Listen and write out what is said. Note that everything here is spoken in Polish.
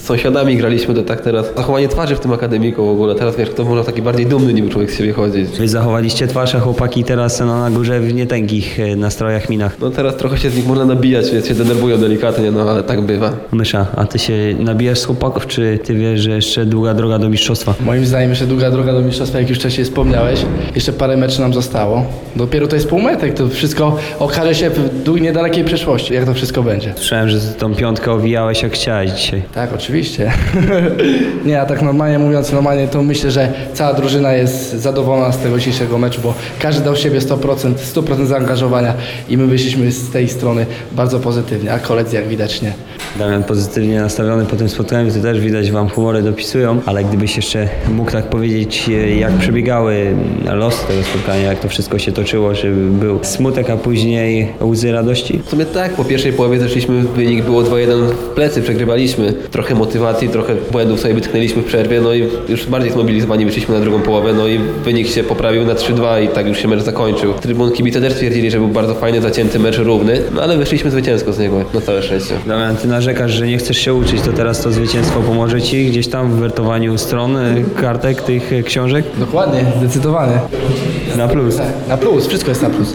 sąsiadami graliśmy, to tak teraz zachowanie twarzy w tym akademiku w ogóle. Teraz wiesz, kto może taki bardziej dumny niby człowiek z siebie chodzić. Wy zachowaliście twarz, a chłopaki teraz są na górze w nietęgich nastrojach, minach. No teraz trochę się z nich można nabijać, więc się denerwują delikatnie, no ale tak bywa. Mysza, a ty się nabijasz z chłopaków, czy ty wiesz, że jeszcze długa droga do mistrzostwa? Moim zdaniem jeszcze długa droga do mistrzostwa, jak już wcześniej wspomniałeś. Jeszcze parę meczów nam zostało. Dopiero to jest półmetek, to wszystko okaże się w niedalekiej przyszłości, jak to wszystko będzie. Słyszałem, że tą piątkę owijałeś jak chciałeś dzisiaj. Tak, oczywiście. Nie, a tak normalnie mówiąc, to myślę, że cała drużyna jest zadowolona z tego dzisiejszego meczu, bo każdy dał siebie 100% zaangażowania i my wyszliśmy z tej strony bardzo pozytywnie, a koledzy jak widać nie. Damian pozytywnie nastawiony po tym spotkaniu, to też widać, wam humory dopisują, ale gdybyś jeszcze mógł tak powiedzieć, jak przebiegały losy tego spotkania, jak to wszystko się toczyło, czy był smutek, a później łzy radości? W sumie tak, po pierwszej połowie zeszliśmy, wynik było 2-1 w plecy, przegrywaliśmy. Trochę motywacji, trochę błędów sobie wytknęliśmy w przerwie, no i już bardziej zmobilizowani wyszliśmy na drugą połowę, no i wynik się poprawił na 3-2 i tak już się mecz zakończył. Trybun kibice też twierdzili, że był bardzo fajny, zacięty mecz, równy, no ale wyszliśmy zwycięsko z niego, na całe szczęście. Damian, ty narzekasz, że nie chcesz się uczyć, to teraz to zwycięstwo pomoże ci gdzieś tam w wertowaniu stron, kartek, tych książek? Dokładnie, zdecydowanie. Na plus. Na plus, wszystko jest na plus.